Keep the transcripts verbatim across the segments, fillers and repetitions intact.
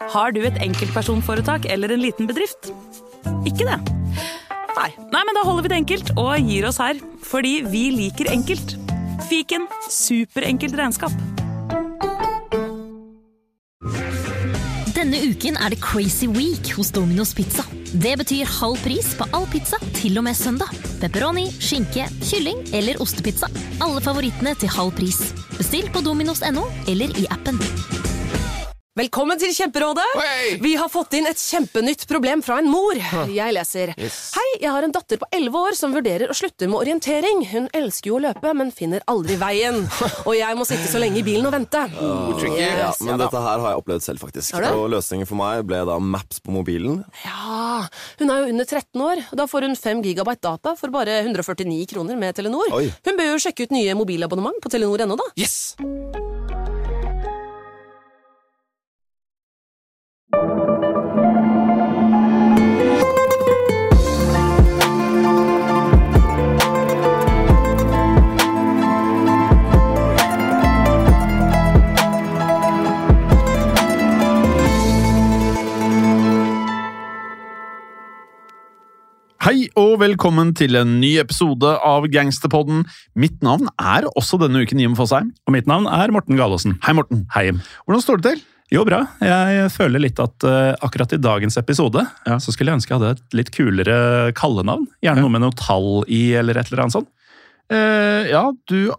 Har du et enkeltpersonforetak eller en liten bedrift? Ikke det? Nei. Nei, men da holder vi det enkelt og gir oss her. Fordi vi liker enkelt. Fiken, superenkelt regnskap. Denne uken er det Crazy Week hos Domino's Pizza. Det betyr halv pris på all pizza til og med søndag. Pepperoni, skinke, kylling eller ostepizza. Alle favorittene til halv pris. Bestill på dominos punktum no eller i appen. Velkommen til Kjemperådet. Hey! Vi har fått inn et kjempenytt problem fra en mor. Jeg leser. Yes. Hei, jeg har en datter på elleve år som vurderer å slutte med orientering. Hun elsker jo å løpe, men finner aldri veien. Og jeg må sitte så lenge i bilen og vente. Oh, tricky. Yes, Ja, men ja da. dette her har jeg opplevd selv faktisk. Har du? Og løsningen for meg ble da Maps på mobilen. Ja, hun er jo under tretten år. Da får hun fem gigabyte data for bare hundre og førtini kroner med Telenor. Oi. Hun bør jo sjekke ut nye mobilabonnement på Telenor punktum no da. Yes! Hei og velkommen til en ny episode av Gangsterpodden. Mitt navn er også denne uken Jim Fosheim. Og mitt navn er Morten Galaasen. Hei Morten. Hei Jim. Hvordan står det til? Jo, bra. Jeg føler litt at uh, akkurat i dagens episode Ja. så skulle jeg ønske jeg hadde et litt kulere kallenavn. Gjerne noe med noe tall i, eller et eller annet sånt. Eh, ja, du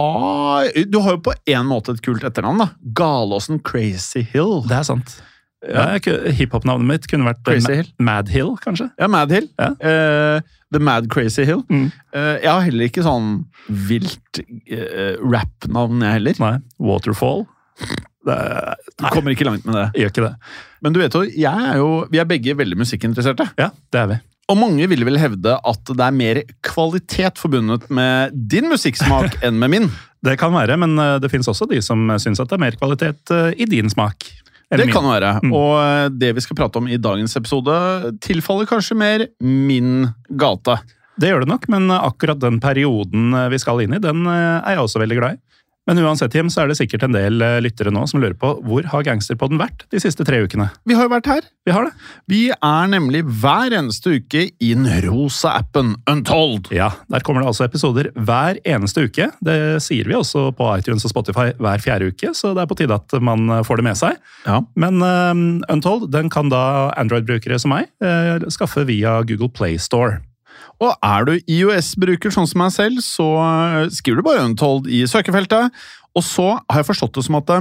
har Du har jo på en måte et kult etternavn da. Galaasen Crazy Hill. Det er sant. Ja. Ja, Hiphop-navnet mitt kunne vært Crazy Ma- Hill. Mad Hill, kanskje? Ja, Mad Hill. Ja. Eh, The Mad Crazy Hill. Mm. Eh, jeg har heller ikke sånn vilt eh, rap-navn jeg heller. Nei. Waterfall? Det er, Du kommer ikke langt med det. jeg gjør ikke det. Men du vet jo, jeg er jo, vi er begge veldig musikkinteresserte. Ja, det er vi. Og mange vil vel hevde at det er mer kvalitet forbundet med din musikksmak enn med min. Det kan være, men uh, det finnes også de som synes at det er mer kvalitet uh, i din smak. Eller Det min. kan være. Mm. Og det vi skal prate om i dagens episode tilfaller kanskje mer min gate. Det gjør det nok, men akkurat den perioden vi skal inn i, den er jeg også veldig glad i. Men uansett, Jim, så er det sikkert en del lyttere nå som lurer på hvor har Gangsterpodden vært de siste tre ukene? Vi har jo vært her. Vi har det. Vi er nemlig hver eneste uke i den rosa appen Untold. Ja, der kommer det altså episoder hver eneste uke. Det sier vi også på iTunes og Spotify hver fjerde uke, så det er på tide at man får det med seg. Ja. Men uh, Untold, den kan da Android-brukere som meg uh, skaffe via Google Play Store. Og er du I O S-bruker sånn som meg selv, så skriver du bare Untold i søkefeltet. Og så har jeg forstått det som at,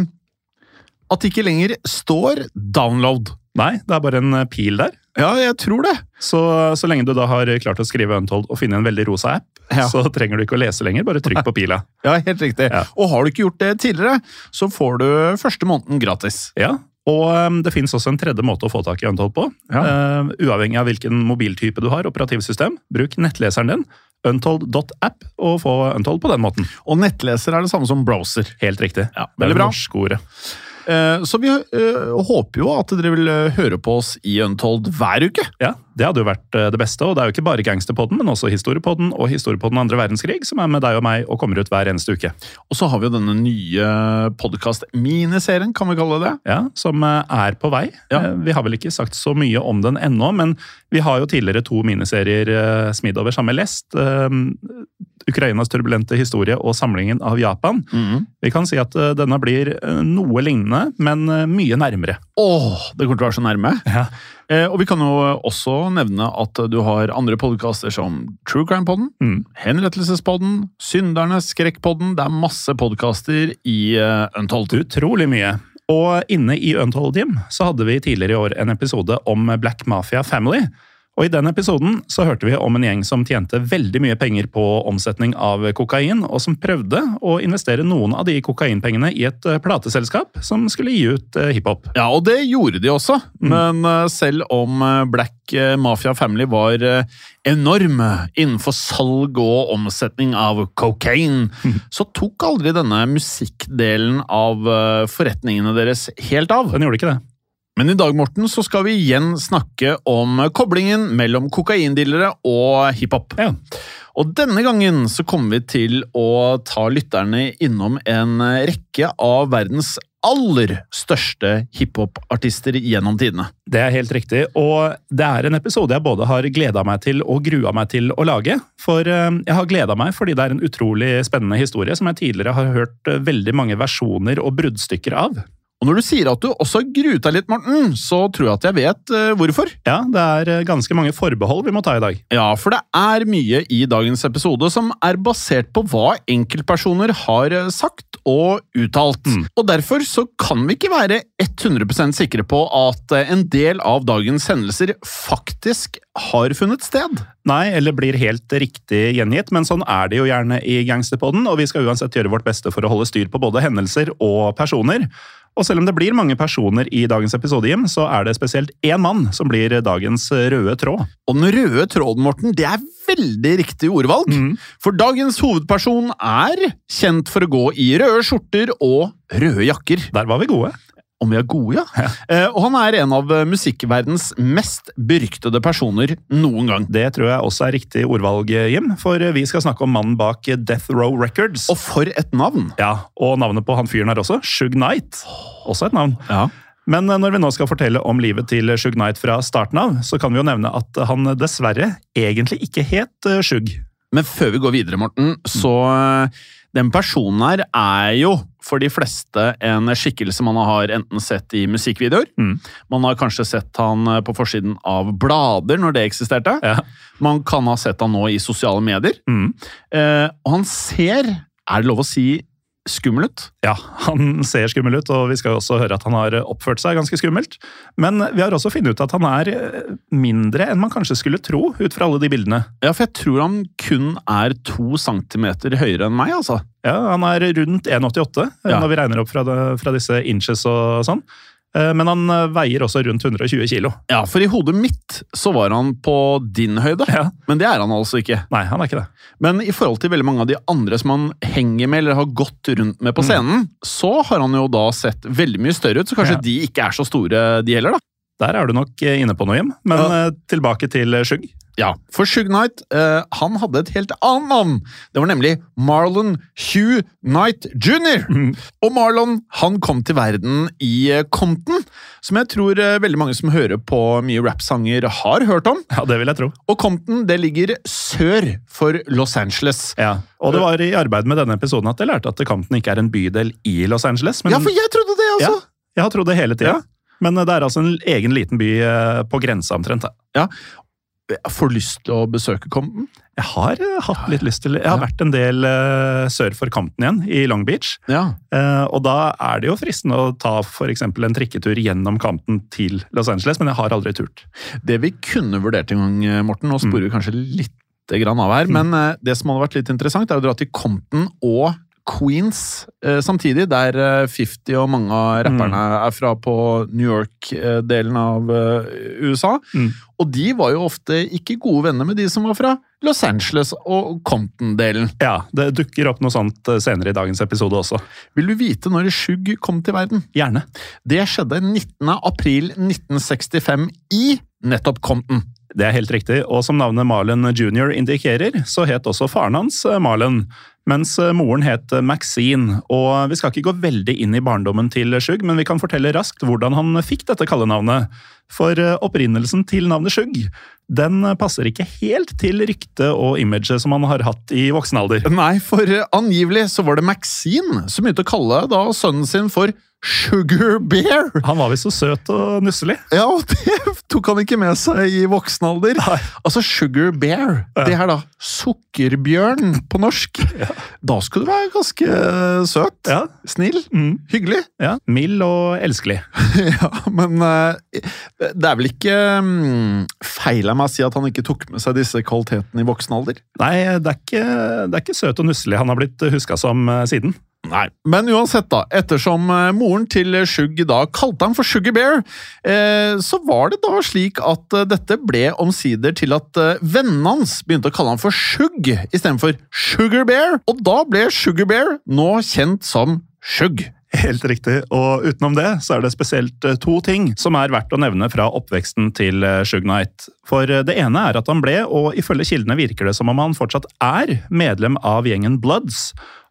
at det ikke lenger står download. Nei, det er bare en pil der. Ja, jeg tror det. Så, så lenge du da har klart å skrive Untold og finne en veldig rosa app, Ja. så trenger du ikke å lese lenger, bare trykk på pila. Ja, helt riktig. Ja. Og har du ikke gjort det tidligere, så får du første måneden gratis. Ja, og um, det finnes også en tredje måte å få tak i Untold på. Ja. Uh, uavhengig av hvilken mobiltype du har, operativsystem, bruk nettleseren din, untold dot app, og få Untold på den måten. Og nettleser er det samme som browser. Helt riktig. Ja, det er veldig det bra. norske ordet. Eh, Så vi eh, håper jo at dere vil eh, høre på oss i Untold hver uke. Ja, det hadde jo vært eh, det beste, og det er jo ikke bare Gangsterpodden, men også Historiepodden og Historiepodden andre verdenskrig, som er med deg og meg og kommer ut hver eneste uke. Og så har vi jo denne nye podcast-miniserien, kan vi kalle det. Ja, som eh, er på vei. Ja. Eh, Vi har vel ikke sagt så mye om den ennå, men vi har jo tidligere to miniserier eh, smidd over samme lest. eh, Ukrainas turbulente historie og samlingen av Japan. Mhm. Vi kan si at eh, denne blir eh, noe lignende, men eh, mye nærmere. Åh, det kommer til å være så nærme. Ja. Eh, og vi kan jo også nevne at du har andre podcaster som True Crime-podden, Mm. Henrettelsespodden, Syndernes Skrekkpodden. Det er masse podcaster i eh, Untold. Utrolig mye. Og inne i Untold Jim så hadde vi tidligere i år en episode om Black Mafia Family. Og i den episoden så hørte vi om en gjeng som tjente veldig mye penger på omsetning av kokain, og som prøvde å investere noen av de kokainpengene i et plateselskap som skulle gi ut hiphop. Ja, og det gjorde de også. Men eh, selv om eh, Black eh, Mafia Family var eh, enorm innenfor salg og omsetning av kokain, så tok aldri denne musikkdelen av eh, forretningene deres helt av. Den gjorde ikke det. Men i dag, Morten, så skal vi igjen snakke om koblingen mellom kokaindillere og hiphop. Ja. Og denne gangen så kommer vi til å ta lytterne innom en rekke av verdens aller største hiphop-artister gjennom tidene. Det er helt riktig, og det er en episode jeg både har gledet meg til og grua meg til å lage. For jeg har gledet meg fordi det er en utrolig spennende historie som jeg tidligere har hørt veldig mange versjoner og bruddstykker av. Og når du sier at du også gruet deg litt, Morten, så tror jeg at jeg vet uh, hvorfor. Ja, det er ganske mange forbehold vi må ta i dag. Ja, for det er mye i dagens episode som er basert på hva enkeltpersoner har sagt og uttalt. Mm. Og derfor så kan vi ikke være hundre prosent sikre på at en del av dagens hendelser faktisk har funnet sted. Nei, eller blir helt riktig gjengitt, men sånn er det jo gjerne i Gangsterpodden, og vi skal uansett gjøre vårt beste for å holde styr på både hendelser og personer. Og selv om det blir mange personer i dagens episode, Jim, så er det spesielt én mann som blir dagens røde tråd. Og den røde tråden, Morten, det er veldig riktig ordvalg. Mm. For dagens hovedperson er kjent for å gå i røde skjorter og røde jakker. Der var vi gode. Om vi er gode, ja. ja. Eh, og han er en av musikkverdens mest beryktede personer noen gang. Det tror jeg også er riktig ordvalg, Jim, for vi skal snakke om mannen bak Death Row Records. Og for et navn! Ja, og navnet på han fyren er også Suge Knight. Også et navn. Ja. Men når vi nå skal fortelle om livet til Suge Knight fra starten av, så kan vi jo nevne at han dessverre egentlig ikke het Suge. Men før vi går videre, Morten, så den personen her er jo for de fleste en skikkelse man har enten sett i musikkvideoer. Mm. Man har kanskje sett han på forsiden av blader når det eksisterte. Ja. Man kan ha sett han nå i sosiale medier. Mm. Eh, og han ser, er det lov å si, skummel ut? Ja, han ser skummel ut, og vi skal også høre at han har oppført seg ganske skummelt. Men vi har også funnet ut at han er mindre enn man kanskje skulle tro, ut fra alle de bildene. Ja, for jeg tror han kun er to centimeter høyere enn meg, altså. Ja, han er rundt en komma åttiåtte, ja. Når vi regner opp fra, det, fra disse inches og sånn. Men han veier også rundt hundre og tjue kilo. Ja, for i hodet mitt så var han på din høyde, ja. Men det er han altså ikke. Nei, han er ikke det. Men i forhold til veldig mange av de andre som han henger med eller har gått rundt med på scenen, mm. så har han jo da sett veldig mye større ut, så kanskje ja. De ikke er så store de heller da. Der er du nok inne på noe, Jim. Men ja. Tilbake til Suge. Ja, for Suge Knight, uh, han hadde et helt annet navn. Det var nemlig Marlon Hugh Knight junior Mm. Og Marlon, han kom til verden i Compton, som jeg tror uh, veldig mange som hører på mye rap-sanger har hørt om. Ja, det vil jeg tro. Og Compton, det ligger sør for Los Angeles. Ja, og det var i arbeid med denne episoden at jeg lærte at Compton ikke er en bydel i Los Angeles. Men... Ja, for jeg trodde det også! Ja, jeg har trodd det hele tiden. Ja. Men det er altså en egen liten by på grensa omtrent. Ja. Får du lyst til å besøke Compton? Jeg har hatt litt lyst til. Jeg har ja. vært en del uh, sør for Compton igjen, i Long Beach. Ja. Uh, og da er det jo fristende å ta for eksempel en trikketur gjennom Compton til Los Angeles, men jeg har aldri turt. Det vi kunne vurdert en gang, Morten, nå sporer vi mm. kanskje litt grann av her, mm. men uh, det som hadde vært litt interessant er å dra til Compton og Queens eh, samtidig, der eh, fifty og mange av rapperne mm. er fra på New York-delen av eh, U S A. Mm. Og de var jo ofte ikke gode venner med de som var fra Los Angeles og Compton-delen. Ja, det dukker opp noe sånt senere i dagens episode også. Vil du vite når Suge kom til verden? Gjerne. Det skjedde nittende april nitten sekstifem i nettopp Compton. Det er helt riktig, og som navnet Marlon junior indikerer, så het også faren hans Marlon, mens moren het Maxine. Og vi skal ikke gå veldig inn i barndommen til Suge, men vi kan fortelle raskt hvordan han fikk dette kallenavnet. For opprinnelsen til navnet Suge, den passer ikke helt til ryktet og imaget som han har hatt i voksen alder. Nei, for angivelig så var det Maxine som begynte å kalle da sønnen sin for Sugar Bear. Han var visst så søt og nusselig. Ja, og det tok han ikke med seg i voksen alder. Nei. Altså Sugar Bear, ja. Det er da sukkerbjørn på norsk. Ja. Da skulle du være ganske søt, ja. Snill, mm. hyggelig. Ja, mild og elskelig. Ja, men uh, det er vel ikke um, feil av meg å si at han ikke tok med seg disse kvalitetene i voksen alder? Nei, det er ikke, det er ikke søt og nusselig han har blitt husket som uh, siden. Nei, men uansett da, ettersom moren til Suge da kalte han for Sugar Bear, eh, så var det da slik at eh, dette ble omsider til at eh, vennen hans begynte å kalle han for Suge i stedet for Sugar Bear, og da ble Sugar Bear nå kjent som Suge. Helt riktig, og utenom det så er det spesielt to ting som er verdt å nevne fra oppveksten til Suge Knight. For det ene er at han ble, og ifølge kildene virker det som om han fortsatt er, medlem av gjengen Bloods.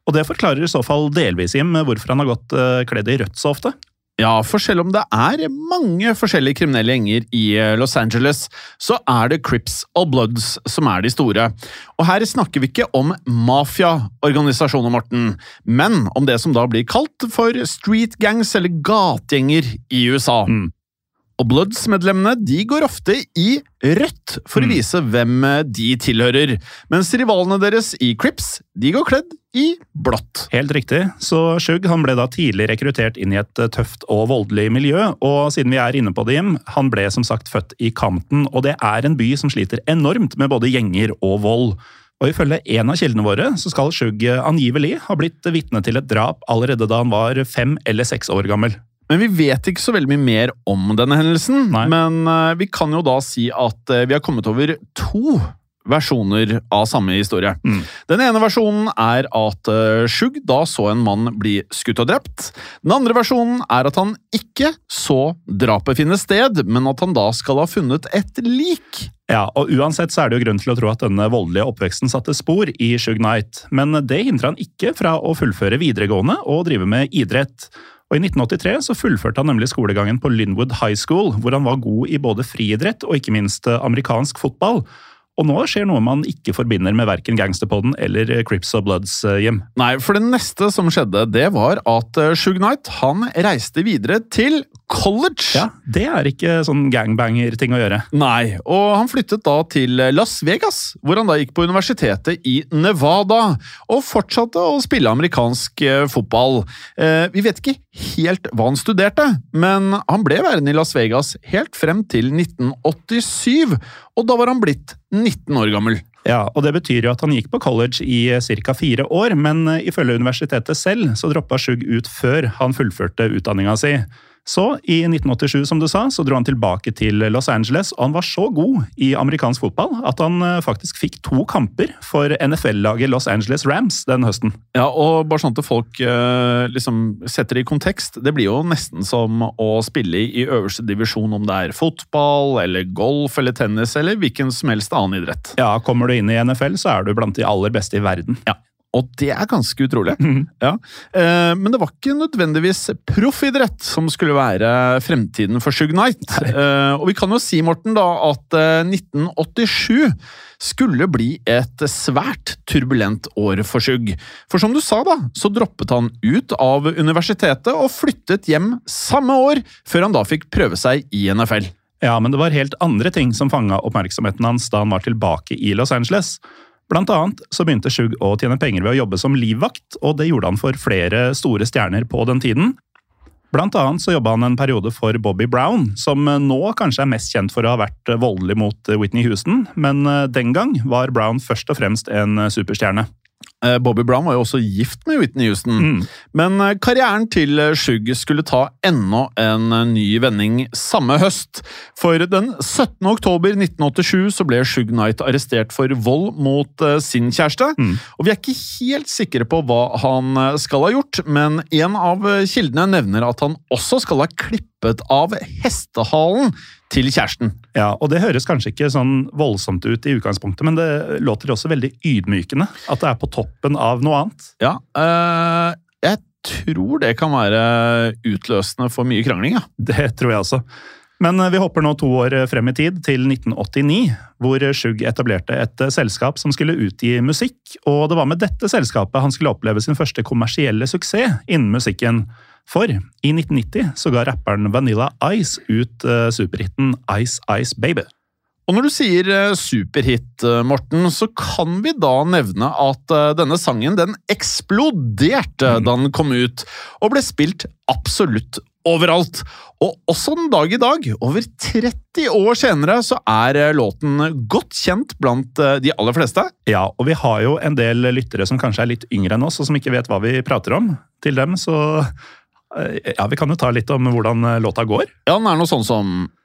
Og det forklarer i så fall delvis Jim hvorfor han har gått uh, kledd i rødt så ofte. Ja, for selv om det er mange forskjellige kriminelle gjenger i Los Angeles, så er det Crips og Bloods som er de store. Og her snakker vi ikke om mafia-organisasjoner, Morten, men om det som da blir kalt for street gangs eller gategjenger i U S A. Mm. Og Bloods-medlemmene de går ofte i rødt for å vise hvem de tilhører, mens rivalene deres i Crips de går kledd i blått. Helt riktig, så Shug han ble da tidlig rekruttert inn i et tøft og voldelig miljø, og siden vi er inne på det, Jim, han ble som sagt født i Compton, og det er en by som sliter enormt med både gjenger og vold. Og ifølge en av kildene våre så skal Shug angivelig ha blitt vitne til et drap allerede da han var fem eller seks år gammel. Men vi vet ikke så veldig mye mer om denne hendelsen, Nei. men uh, vi kan jo da si at uh, vi har kommet over to versjoner av samme historie. Mm. Den ene versjonen er at uh, Shug da så en mann bli skutt og drept. Den andre versjonen er at han ikke så drapet finne sted, men at han da skal ha funnet et lik. Ja, og uansett så er det jo grunn til å tro at denne voldelige oppveksten satte spor i Shug Knight, men det hindrer han ikke fra å fullføre videregående og drive med idrett. Og i nitten åttitre så fullførte han nemlig skolegangen på Linwood High School, hvor han var god i både friidrett og ikke minst amerikansk fotball. Og nå skjer noe man ikke forbinder med hverken Gangsterpodden eller Crips og Bloods, Jim. Nei, for det neste som skjedde, det var at Shug Knight, han reiste videre til college. Ja, det er ikke sånn gangbanger-ting å gjøre. Nei, og han flyttet da til Las Vegas, hvor han da gikk på universitetet i Nevada, og fortsatte å spille amerikansk eh, fotball. Eh, vi vet ikke helt hva han studerte, men han ble værende i Las Vegas helt frem til nitten åttisyv, og da var han blitt nitten år gammel. Ja, og det betyr jo at han gikk på college i cirka fire år, men ifølge universitetet selv så droppet Shug ut før han fullførte utdanninga si. Så i nitten åttisju, som du sa, så dro han tilbake til Los Angeles, og han var så god i amerikansk fotball at han faktisk fikk to kamper for N F L-laget Los Angeles Rams den høsten. Ja, og bare sånn at folk eh, liksom setter det i kontekst, det blir jo nesten som å spille i øverste divisjon om det er fotball, eller golf, eller tennis, eller hvilken som helst annen idrett. Ja, kommer du inn i N F L, så er du blant de aller beste i verden. Ja. Og det er ganske utrolig. Mm. Ja. Eh, men det var ikke nødvendigvis proffidrett som skulle være fremtiden for Shug Knight. Eh, og vi kan jo si, Morten, da, at eh, nitten åttisju skulle bli et svært turbulent år for Shug. For som du sa da, så droppet han ut av universitetet og flyttet hjem samme år, før han da fikk prøve seg i N F L. Ja, men det var helt andre ting som fanget oppmerksomheten hans da han var tilbake i Los Angeles. Blant annet så begynte Shug å tjene penger ved å jobbe som livvakt, og det gjorde han for flere store stjerner på den tiden. Blant annet så jobbet han en periode for Bobby Brown, som nå kanskje er mest kjent for å ha vært voldelig mot Whitney Houston, men den gang var Brown først og fremst en superstjerne. Bobby Brown var jo også gift med Whitney Houston, mm. men karrieren til Shug skulle ta enda en ny vending samme høst. For den syttende oktober nitten åttisju så ble Shug Knight arrestert for vold mot sin kjæreste, mm. og vi er ikke helt sikre på hva han skal ha gjort, men en av kildene nevner at han også skal ha klippet av hestehalen til kjæresten. Ja, og det høres kanskje ikke sånn voldsomt ut i utgangspunktet, men det låter også veldig ydmykende at det er på toppen av noe annet. Ja, øh, jeg tror det kan være utløsende for mye krangling, ja. Det tror jeg også. Men vi hopper nå to år frem i tid, til nitten åttini, hvor Shug etablerte et selskap som skulle utgi musikk, og det var med dette selskapet han skulle oppleve sin første kommersielle suksess innen musikken. For i nitten nitti så ga rapperen Vanilla Ice ut uh, superhitten Ice Ice Baby. Og når du sier uh, superhit, uh, Morten, så kan vi da nevne at uh, denne sangen den eksploderte mm. da den kom ut, og ble spilt absolutt overalt. Og også den dag i dag, over tretti år senere, så er uh, låten godt kjent blant uh, de aller fleste. Ja, og vi har jo en del lyttere som kanskje er litt yngre enn oss, og som ikke vet hva vi prater om. Til dem så... Ja, vi kan jo ta litt om hvordan låta går. Ja, den er noe sånn som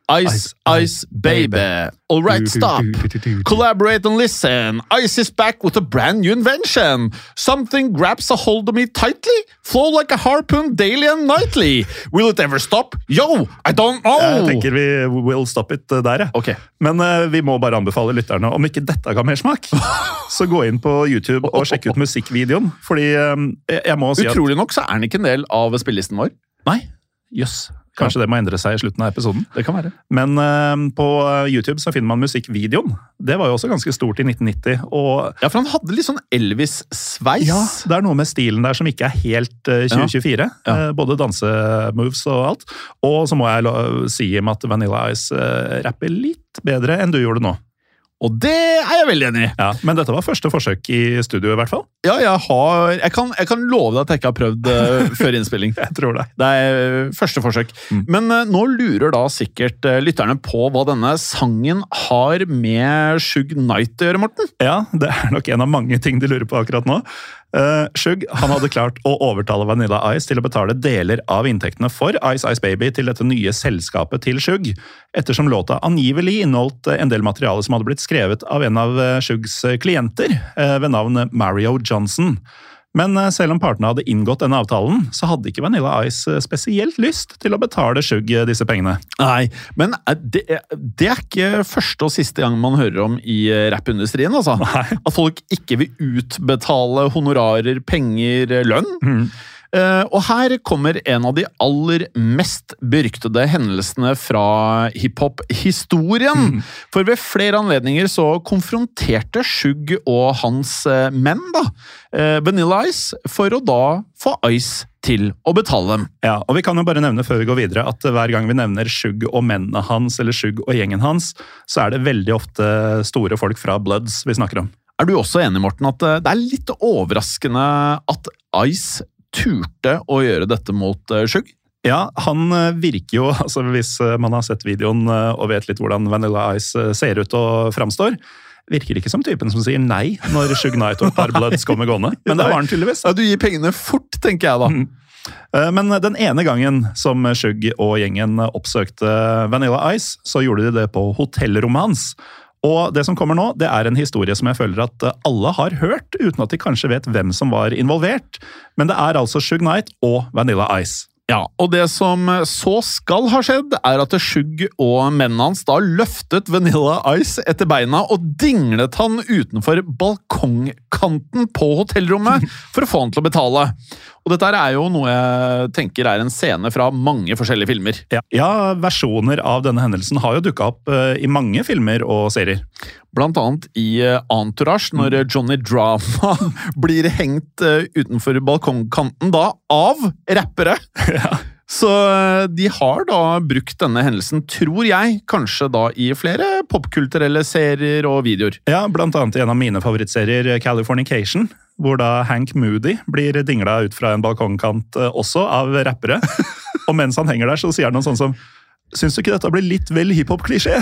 Ice, Ice, Baby. All right, stop. Collaborate and listen. Ice is back with a brand new invention. Something grabs a hold of me tightly. Flow like a harpoon daily and nightly. Will it ever stop? Yo, I don't know. Jeg tenker vi will stop it der, ja. Ok. Men uh, vi må bare anbefale lytterne, om ikke dette ga mer smak, så gå inn på YouTube og sjekk ut musikkvideoen. Fordi um, jeg, jeg må si at... Utrolig nok så er den ikke en del av spillelisten vår. Nei, jøss. Kanskje det må endre seg i slutten av episoden. Det kan være. Men uh, på YouTube så finner man musikkvideoen. Det var jo også ganske stort i nitten nitti. Og ja, for han hadde litt sånn Elvis-sveis. ja, det er noe med stilen der som ikke er helt uh, tjue tjuefire. Ja. Uh, både dansemoves og alt. Og så må jeg lo- si at Vanilla Ice uh, rapper litt bedre enn du gjorde nå. Og det er jeg veldig enig i. Ja, men dette var første forsøk i studio i hvert fall. Ja, jeg har... Jeg kan, jeg kan love deg at jeg ikke har prøvd uh, før innspilling. Jeg tror det. Det er uh, første forsøk. Mm. Men uh, nå lurer da sikkert uh, lytterne på hva denne sangen har med Shug Knight å gjøre, Morten. Ja, det er nok en av mange ting de lurer på akkurat nå. Uh, Shug, han hadde klart å overtale Vanilla Ice til å betale deler av inntektene for Ice Ice Baby til dette nye selskapet til Shug, ettersom låta angivelig inneholdt en del materiale som hadde blitt skrevet av en av Shugs klienter, uh, ved navn Mario Johnson. Men uh, selv om partene hadde inngått denne avtalen, så hadde ikke Vanilla Ice spesielt lyst til å betale Shug disse pengene. Nei, men det, det er ikke første og siste gang man hører om i rappundustrien, altså. Nei. At folk ikke vil utbetale honorarer, penger, lønn. Mm. Uh, og her kommer en av de aller mest beryktede hendelsene fra hiphop-historien. Mm. For ved flere anledninger så konfronterte Shug og hans uh, menn da, uh, Vanilla Ice, for å da få Ice til å betale dem. Ja, og vi kan jo bare nevne før vi går videre at hver gang vi nevner Shug og mennene hans, eller Shug og gjengen hans, så er det veldig ofte store folk fra Bloods vi snakker om. Er du også enig, Morten, at uh, det er litt overraskende at Ice turte å gjøre dette mot uh, Shug? Ja, han virker jo, altså hvis man har sett videoen og vet litt hvordan Vanilla Ice ser ut og framstår, virker ikke som typen som sier nei når Shug Knight og et par Bloods kommer gående. Men det var han tydeligvis. Ja, du gir pengene fort, tenker jeg da. Mm. Men den ene gangen som Shug og gjengen oppsøkte Vanilla Ice, så gjorde de det på hotellrommet hans. Og det som kommer nå, det er en historie som jeg føler at alle har hørt, uten at de kanskje vet hvem som var involvert. Men det er altså Shug Knight og Vanilla Ice. Ja, og det som så skal ha skjedd, er at Shug og mennene hans da løftet Vanilla Ice etter beina og dinglet han utenfor balkongkanten på hotellrommet for å få han til å betale. Og dette er jo noe jeg tenker er en scene fra mange forskjellige filmer. Ja, ja, versjoner av denne hendelsen har jo dukket opp uh, i mange filmer og serier. Blant annet i uh, Entourage, når uh, Johnny Drama blir hengt uh, utenfor balkongkanten da av rappere. Ja. Så uh, de har da brukt denne hendelsen, tror jeg, kanskje da i flere popkulturelle serier og videoer. Ja, blant annet i en av mine favorittserier, Californication, hvor da Hank Moody blir dingla ut fra en balkongkant også av rappere. Og mens han henger der, så sier han noe sånn som Syns du ikke dette blir litt vel hiphop-klisjé?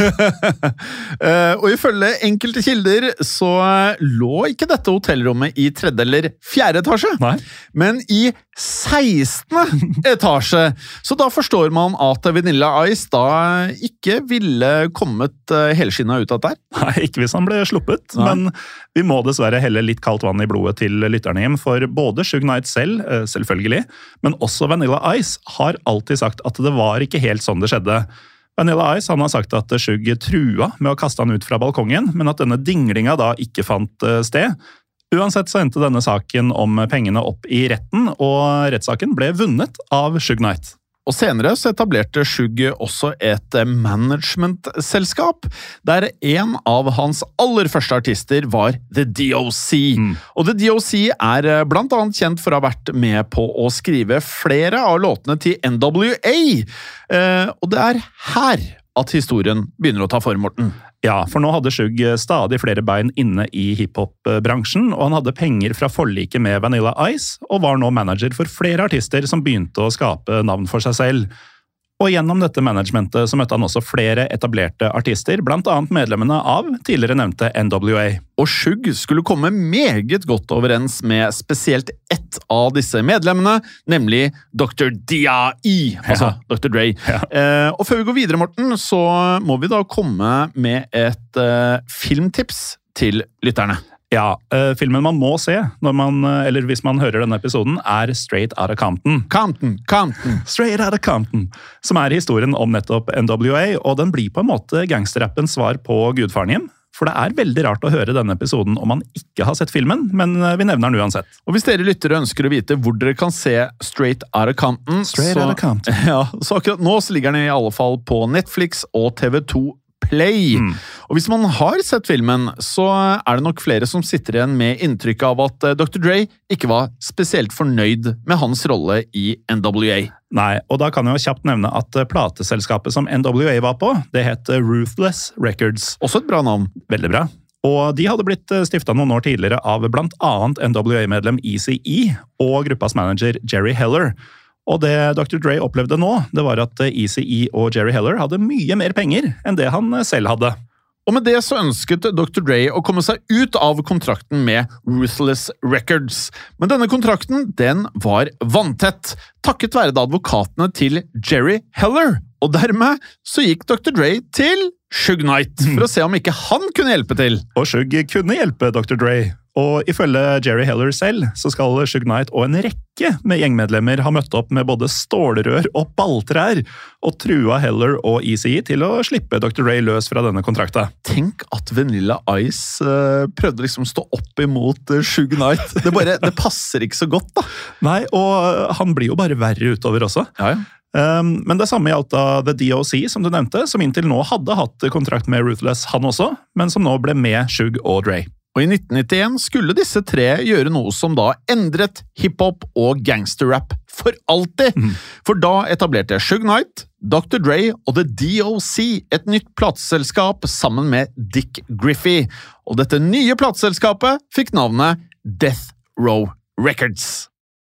uh, og ifølge enkelte kilder så lå ikke dette hotellrommet i tredje eller fjerde etasje, Nei. men i sekstende etasje. Så da forstår man at Vanilla Ice da ikke ville kommet helskinnet ut av det der. Nei, ikke hvis han ble sluppet, Nei. men vi må dessverre helle litt kaldt vann i blodet til lytterne hjem, for både Shug Knight selv, selvfølgelig, men også Vanilla Ice har alltid sagt at det var ikke helt sånn det skjedde. Vanilla Ice han har sagt at Shug trua med å kaste han ut fra balkongen, men at denne dinglinga da ikke fant sted. Uansett så endte denne saken om pengene opp i retten, og rettssaken ble vunnet av Shug Knight. Og senere så etablerte Shug også et management-selskap, der en av hans aller første artister var The D O C. Mm. Og The D O C er blant annet kjent for å ha vært med på å skrive flere av låtene til N W A. Eh, og det er her at historien begynner å ta form, Morten. Ja, for nå hadde Shug stadig flere bein inne i hiphop-bransjen, og han hadde penger fra forliket med Vanilla Ice, og var nå manager for flere artister som begynte å skape navn for seg selv. Og gjennom dette managementet så møtte han også flere etablerte artister, blant annet medlemmene av tidligere nevnte N W A. Og Shug skulle komme meget godt overens med spesielt ett av disse medlemmene, nemlig doktor D R E, altså Ja. doktor Dre. Ja. Eh, og før vi går videre, Morten, så må vi da komme med et eh, filmtips til lytterne. Ja, eh, filmen man må se når man, eh, eller hvis man hører denne episoden, er Straight Outta Compton. Compton, Compton. Straight Outta Compton, som er historien om nettopp N W A, og den blir på en måte gangsterrappens svar på Gudfaren hjem. For det er veldig rart å høre denne episoden om man ikke har sett filmen, men eh, vi nevner den uansett. Og hvis dere lyttere ønsker å vite hvor dere kan se Straight Outta Compton, Straight så, Outta Compton. ja, så akkurat nå så ligger den i alle fall på Netflix og T V to Play. Mm. Og hvis man har sett filmen, så er det nok flere som sitter igjen med inntrykk av at doktor Dre ikke var spesielt fornøyd med hans rolle i N W A. Nei, og da kan jeg jo kjapt nevne at plateselskapet som N W A var på, det het Ruthless Records. Også et bra navn. Veldig bra. Og de hadde blitt stiftet noen år tidligere av blant annet N W A-medlem E C E og gruppas manager Jerry Heller. Og det doktor Dre opplevde nå, det var at E C E og Jerry Heller hadde mye mer penger enn det han selv hadde. Og med det så ønsket doktor Dre å komme seg ut av kontrakten med Ruthless Records. Men denne kontrakten, den var vanntett, takket være da advokatene til Jerry Heller. Og dermed så gikk doktor Dre til Suge Knight, for å se om ikke han kunne hjelpe til. Og Suge kunne hjelpe doktor Dre. Og ifølge Jerry Heller selv, så skal Suge Knight og en rekke med gjengmedlemmer ha møtt opp med både stålrør og balltrær, og trua Heller og E C E til å slippe doktor Dre løs fra denne kontrakta. Tenk at Vanilla Ice uh, prøvde liksom å stå opp imot uh, Suge Knight. Det, bare, det passer ikke så godt, da. Nei, og han blir jo bare verre utover også. Ja, ja. Um, men det samme gjaldt da The D O C, som du nevnte, som inntil nå hadde hatt kontrakt med Ruthless, han også, men som nå ble med Suge og Dre. Og i nitten nittien skulle disse tre gjøre noe som da endret hiphop og gangsterrap for alltid. Mm. For da etablerte Suge Knight, doktor Dre og The D O C et nytt plateselskap sammen med Dick Griffey. Og dette nye plateselskapet fikk navnet Death Row Records.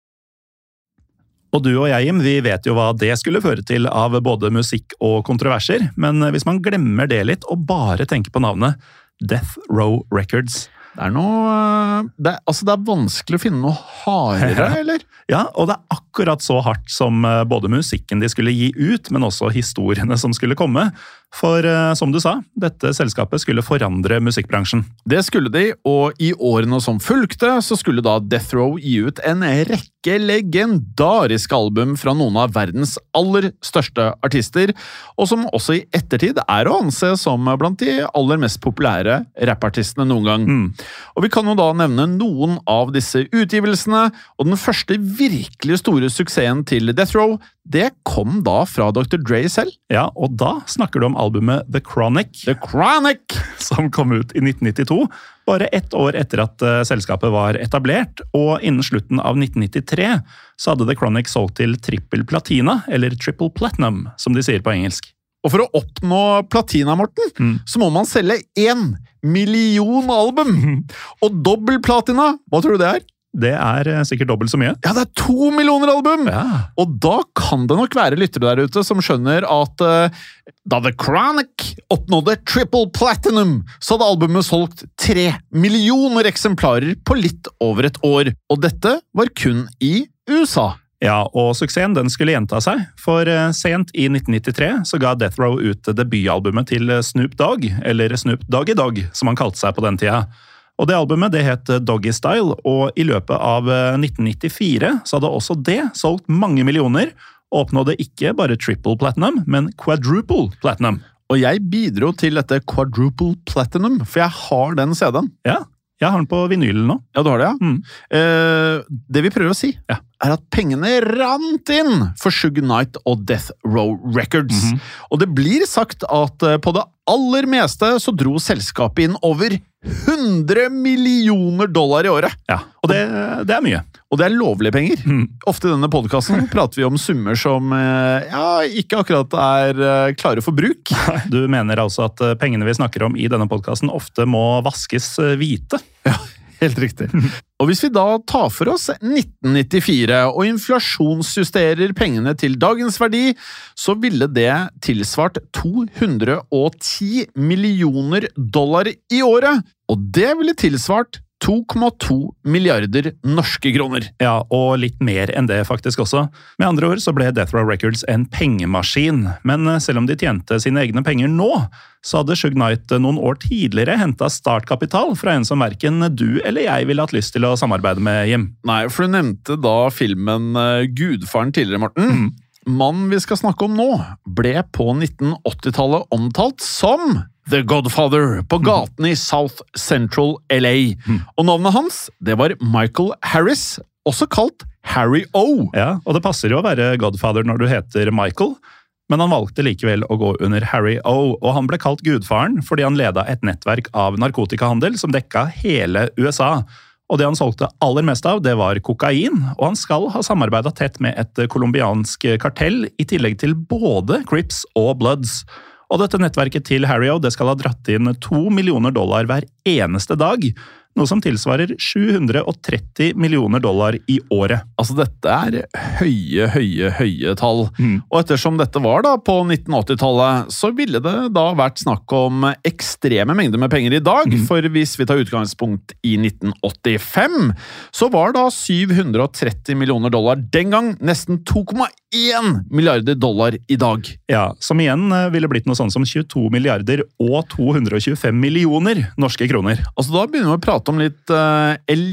Og du og jeg, Jim, vi vet jo hva det skulle føre til av både musikk og kontroverser, men hvis man glemmer det litt og bare tenker på navnet Death Row Records. Det er noe det er, altså det er vanskelig å finne noe hardere, eller? Ja, og det er akkurat så hardt som både musikken de skulle gi ut, men også historiene som skulle komme. For som du sa, dette selskapet skulle forandre musikkbransjen. Det skulle de, og i årene som fulgte, så skulle da Death Row gi ut en rekke legendariske album fra noen av verdens aller største artister, og som også i ettertid er å anse som blant de aller mest populære rappartistene noen gang. Mm. Og vi kan jo da nevne noen av disse utgivelsene, og den første virkelig store suksessen til Death Row, det kom da fra doktor Dre selv. Ja, og da snakker du om albumet The Chronic. The Chronic! Som kom ut i nitten nittito, bare ett år etter at uh, selskapet var etablert, og innen slutten av nitten nittitre så hadde The Chronic solgt til trippel platina, eller triple platinum, som de sier på engelsk. Og for å oppnå platina, Morten, mm. så må man selge én million album! Mm. Og dobbel platina, hva tror du det er? Det er sikkert dobbelt så mye. Ja, det er to millioner album! Ja. Og da kan det nok være lyttere der ute som skjønner at uh, da The Chronic oppnådde triple platinum, så hadde albumet solgt tre millioner eksemplarer på litt over et år. Og dette var kun i U S A. Ja, og suksessen den skulle gjenta seg, for uh, sent i nitten nittitre så ga Death Row ut debutalbumet til Snoop Dogg, eller Snoop Doggy Dogg, som han kalte seg på den tida. Og det albumet det het Doggy Style, og i løpet av nitten nittifire så hadde også det solgt mange millioner, og oppnådde ikke bare triple platinum, men quadruple platinum. Og jeg bidro til dette quadruple platinum, for jeg har den C D-en. Ja, jeg har den på vinylen nå. Ja, du har det, ja. Mm. Eh, det vi prøver å si, ja. er at pengene rant inn for Suge Knight og Death Row Records. Mm-hmm. Og det blir sagt at på det aller meste så dro selskapet inn over hundre millioner dollar i året. Ja, og det, det er mye. Og det er lovlige penger. Mm. Ofte i denne podcasten prater vi om summer som ja, ikke akkurat er klare for bruk. Du mener altså at pengene vi snakker om i denne podcasten ofte må vaskes hvite? Ja. Helt riktig. Og hvis vi da tar for oss nitten nittifire og inflasjonsjusterer pengene til dagens verdi, så ville det tilsvart to hundre og ti millioner dollar i året, og det ville tilsvart to komma to milliarder norske kroner. Ja, og litt mer enn det faktisk også. Med andre ord så ble Death Row Records en pengemaskin, men selv om de tjente sine egne penger nå, så hadde Suge Knight noen år tidligere hentet startkapital fra en som hverken du eller jeg ville hatt lyst til å samarbeide med, Jim. Nei, for du nevnte da filmen Gudfaren tidligere, Morten. Mm. Mannen vi skal snakke om nå ble på nitten åttitallet omtalt som The Godfather på gaten i South Central L A. Mm. Og navnet hans, det var Michael Harris, også kalt Harry O. Ja, og det passer jo å være Godfather når du heter Michael, men han valgte likevel å gå under Harry O, og han ble kalt Gudfaren fordi han ledet et nettverk av narkotikahandel som dekket hele U S A. Og det han solgte aller mest av, det var kokain, og han skal ha samarbeidet tett med et kolumbiansk kartell, i tillegg til både Crips og Bloods. Og dette nettverket til Harry O, det skal ha dratt inn to millioner dollar hver eneste dag, noe som tilsvarer sju hundre og tretti millioner dollar i året. Altså dette er høye, høye, høye tall. Mm. Og ettersom dette var da på nitten åttitallet, så ville det da vært snakk om ekstreme mengder med penger i dag, mm. for hvis vi tar utgangspunkt i nitten åttifem, så var da syv hundre og tretti millioner dollar den gang nesten to komma én milliarder dollar i dag. Ja, som igjen ville blitt noe sånn som tjueto milliarder og to hundre og tjuefem millioner norske kroner. Altså da begynner vi å prate om litt uh,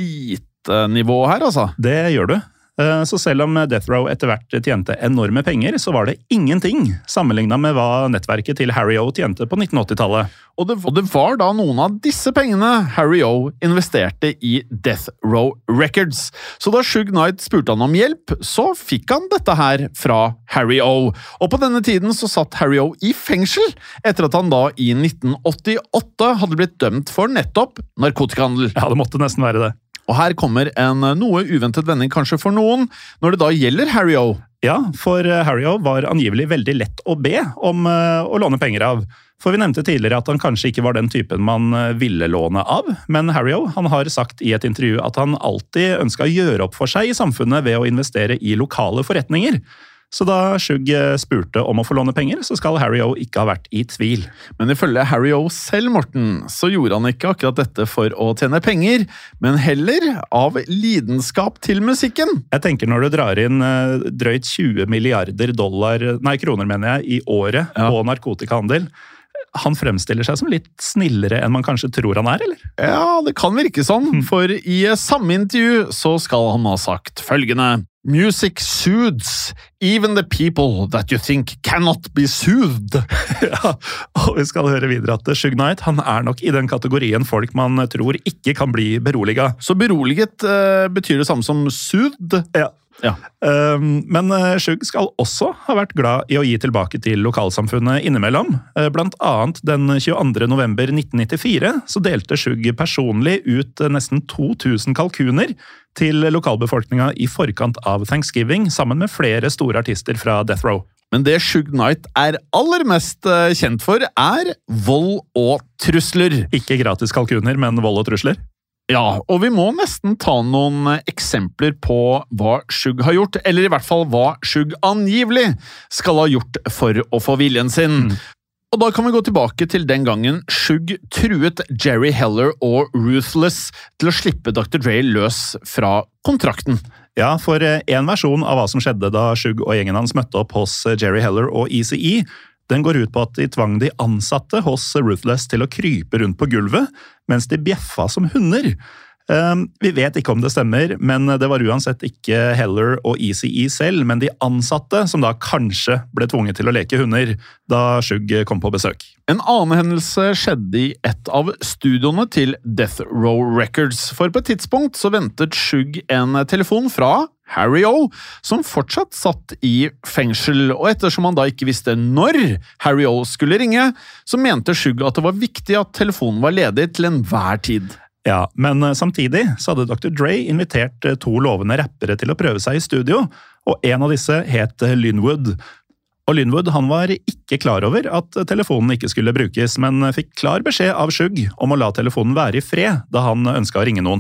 elitenivå her, altså. Det gjør du. Uh, så selv om Death Row etter hvert tjente enorme penger, så var det ingenting sammenlignet med hva nettverket til Harry O tjente på nitten åttitallet. Og det, og det var da noen av disse pengene Harry O investerte i Death Row Records. Så da Suge Knight spurte han om hjelp, så fikk han dette her fra Harry O. Og på denne tiden så satt Harry O i fengsel, etter at han da i nitten åttiåtte hadde blitt dømt for nettopp narkotikahandel. Ja, det måtte nesten være det. Og her kommer en noe uventet vending kanskje for noen, når det da gjelder Harry O. Ja, for Harry O var angivelig veldig lett å be om uh, å låne penger av. For vi nevnte tidligere at han kanskje ikke var den typen man ville låne av, men Harry O han har sagt i et intervju at han alltid ønsket å gjøre opp for seg i samfunnet ved å investere i lokale forretninger. Så da Suge spurte om å få låne penger, så skal Harry O ikke ha vært i tvil. Men ifølge Harry O selv, Morten, så gjorde han ikke akkurat dette for å tjene penger, men heller av lidenskap til musikken. Jeg tenker når du drar inn drøyt tjue milliarder dollar, nei kroner mener jeg, i året ja. på narkotikahandel, han fremstiller seg som litt snillere enn man kanskje tror han er, eller? Ja, det kan virke sånn, for i samme intervju så skal han ha sagt følgende: Music soothes even the people that you think cannot be soothed. Ja, og vi skal høre videre at Suge Knight, han er nok i den kategorien folk man tror ikke kan bli beroliget. Så beroliget uh, betyr det samme som soothed? Ja. Ja. Um, men uh, Suge skal også ha vært glad i å gi tilbake til lokalsamfunnet innimellom. Uh, blant annet den tjueandre november nitten nittifire så delte Suge personlig ut uh, nesten to tusen kalkuner til lokalbefolkninga i forkant av Thanksgiving, sammen med flere store artister fra Death Row. Men det Suge Knight er aller mest uh, kjent for er vold og trusler. Ikke gratis kalkuner, men vold og trusler. Ja, og vi må nesten ta noen eksempler på hva Suge har gjort, eller i hvert fall hva Suge angivelig skal ha gjort for å få viljen sin. Mm. Og da kan vi gå tilbake til den gangen Suge truet Jerry Heller og Ruthless til å slippe doktor Dre løs fra kontrakten. Ja, for en versjon av hva som skjedde da Suge og gjengen hans møtte opp hos Jerry Heller og E C E, den går ut på at de tvang de ansatte hos Ruthless til å krype rundt på gulvet, mens de bjeffa som hunder. Um, vi vet ikke om det stemmer, men det var uansett ikke Heller og E C E selv, men de ansatte som da kanskje ble tvunget til å leke hunder da Suge kom på besøk. En annen hendelse skjedde i et av studioene til Death Row Records, for på et tidspunkt så ventet Suge en telefon fra Harry O, som fortsatt satt i fengsel, og ettersom han da ikke visste når Harry O skulle ringe, så mente Suge at det var viktig at telefonen var ledig til enhver tid. Ja, men samtidig så hadde doktor Dre invitert to lovende rappere til å prøve seg i studio, og en av disse het Linwood. Og Linwood han var ikke klar over at telefonen ikke skulle brukes, men fikk klar beskjed av Suge om å la telefonen være i fred da han ønsket å ringe noen.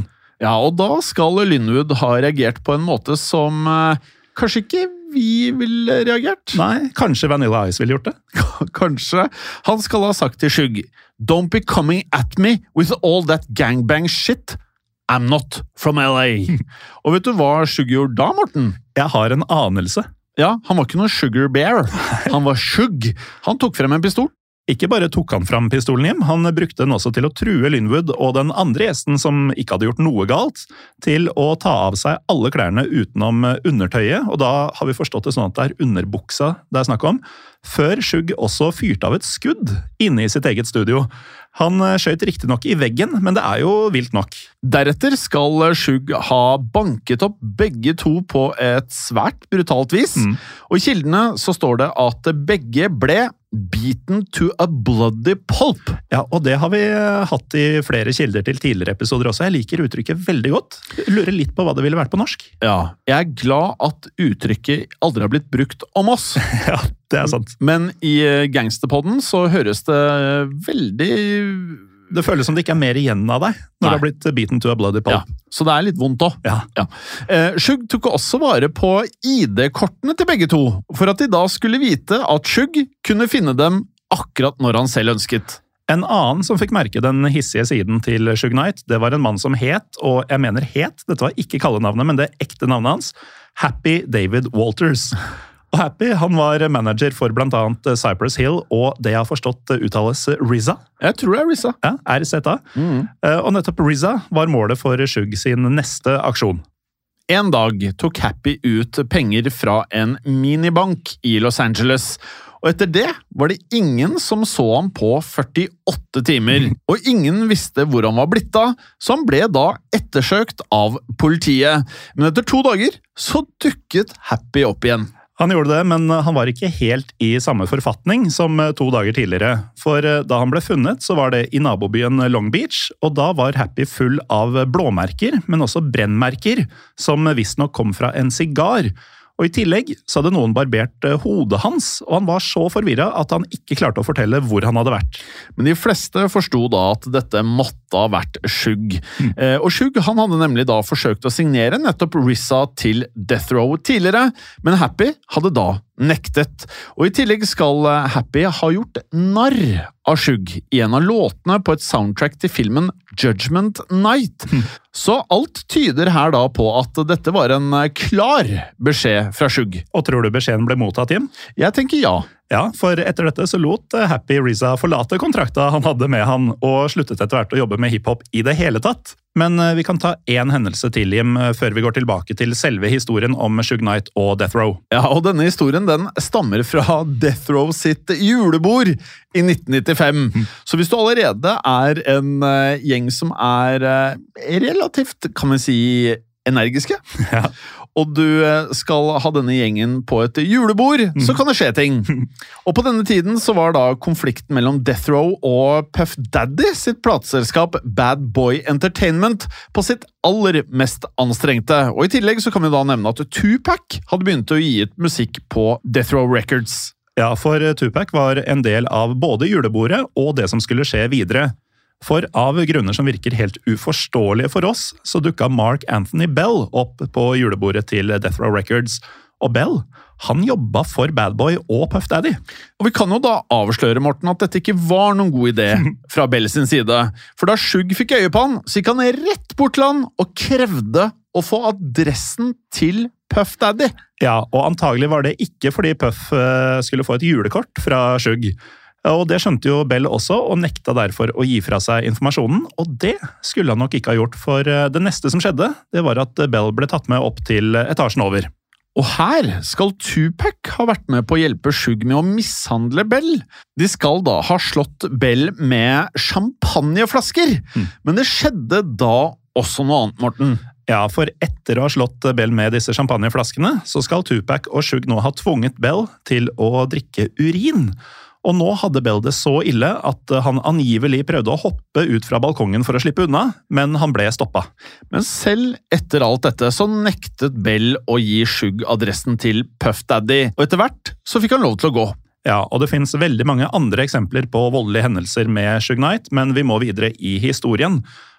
Ja, og da skal Linwood ha reagert på en måte som eh, kanskje ikke vi ville reagert. Nei, kanskje Vanilla Ice ville gjort det. Kanskje. Han skal ha sagt til Shug, Don't be coming at me with all that gangbang shit. I'm not from L A. Og vet du hva Shug gjorde da, Morten? Jeg har en anelse. Ja, han var ikke noen sugar bear. Han var Shug. Han tok frem en pistol. Ikke bare tok han fram pistolen hjem, han brukte den også til å true Linwood og den andre gjesten som ikke hadde gjort noe galt, til å ta av seg alle klærne utenom undertøyet, og da har vi forstått det sånn at det er underbuksa det er snakk om, før Shug også fyrte av et skudd inne i sitt eget studio. Han skjøt riktig nok i veggen, men det er jo vilt nok. Deretter skal Shug ha banket opp begge to på et svært brutalt vis, mm. og i kildene så står det at begge ble beaten to a bloody pulp. Ja, og det har vi hatt i flere kilder til tidligere episoder også. Jeg liker uttrykket veldig godt. Jeg lurer litt på hva det ville vært på norsk. Ja, jeg er glad at uttrykket aldri har blitt brukt om oss. Ja, det er sant. Men i Gangsterpodden så høres det veldig... Det føles som det ikke er mer igjen av deg når Nei. Du har blitt beaten to a bloody pulp. Ja, så det er litt vondt også. Ja. Ja. Eh, Shug tok også vare på I D-kortene til begge to, for at de da skulle vite at Shug kunne finne dem akkurat når han selv ønsket. En annen som fikk merke den hissige siden til Shug Knight, det var en mann som het, og jeg mener het, dette var ikke kallenavnet, men det ekte navnet hans, Happy David Walters. Og Happy, han var manager for blant annet Cypress Hill, og det jeg har forstått uttales R Z A. Jeg tror det er R Z A. Ja, R Z A. Mm. Og nettopp R Z A var målet for Shug sin neste aksjon. En dag tok Happy ut penger fra en minibank i Los Angeles, og etter det var det ingen som så ham på førtiåtte timer, og ingen visste hvor han var blitt av, så han ble da ettersøkt av politiet. Men etter to dager så dukket Happy opp igjen. Han gjorde det, men han var ikke helt i samme forfatning som to dager tidligere. For da han ble funnet, så var det i nabobyen Long Beach, og da var Happy full av blåmerker, men også brennmerker, som visstnok kom fra en sigar. Og i tillegg så hadde noen barbert hodet hans, og han var så forvirret at han ikke klarte å fortelle hvor han hadde vært. Men de fleste forstod da at dette måtte ha vært Shug. Mm. Eh, og Shug han hadde nemlig da forsøkt å signere nettopp R Z A til Death Row tidligere, men Happy hadde da nektet. Og i tillegg skal Happy ha gjort narr av Shug i en av låtene på et soundtrack til filmen Judgment Night. Mm. Så alt tyder her da på at dette var en klar beskjed fra Shug. Og tror du beskjeden ble mottatt, Jim? Jeg tenker ja. Ja, for etter dette så lot Happy R Z A forlate kontrakta han hadde med han, og sluttet etter hvert å jobbe med hiphop i det hele tatt. Men vi kan ta en hendelse til, Jim, før vi går tilbake til selve historien om Shug Knight og Death Row. Ja, og denne historien den stammer fra Death Row sitt julebord i nitten nittifem. Mm. Så hvis du allerede er en uh, gjeng som er uh, relativt, kan vi si, energiske, ja. og du skal ha denne gjengen på et julebord, mm. så kan det skje ting. Og på denne tiden så var da konflikten mellom Death Row og Puff Daddy sitt plateselskap Bad Boy Entertainment på sitt aller mest anstrengte. Og i tillegg så kan vi da nevne at Tupac hadde begynt å gi ut musikk på Death Row Records. Ja, for Tupac var en del av både julebordet og det som skulle skje videre. For av grunner som virker helt uforståelige for oss, så dukket Mark Anthony Bell opp på julebordet til Death Row Records. Og Bell, han jobbet for Bad Boy og Puff Daddy. Og vi kan jo da avsløre, Morten, at dette ikke var noen god idé fra Bell sin side. For da Shug fikk øye på han, så gikk han rett bort til han og krevde å få adressen til Puff Daddy. Ja, og antagelig var det ikke fordi Puff skulle få et julekort fra Shug. Og det skjønte jo Bell også, og nekta derfor å gi fra seg informasjonen, og det skulle han nok ikke ha gjort, for det neste som skjedde, det var at Bell ble tatt med opp til etasjen over. Og her skal Tupac ha vært med på å hjelpe Shug med å mishandle Bell. De skal da ha slått Bell med champagneflasker, mm. men det skjedde da også noe annet, Morten. Ja, for etter å ha slått Bell med disse champagneflaskene, så skal Tupac og Shug nå ha tvunget Bell til å drikke urin. Og nå hadde Bell det så ille at han angivelig prøvde å hoppe ut fra balkongen for å slippe unna, men han ble stoppet. Men selv etter alt dette så nektet Bell å gi Shug adressen til Puff Daddy, og etter hvert så fikk han lov til å gå. Ja, og det finnes veldig mange andre eksempler på voldelige hendelser med Shug Knight, men vi må videre i historien.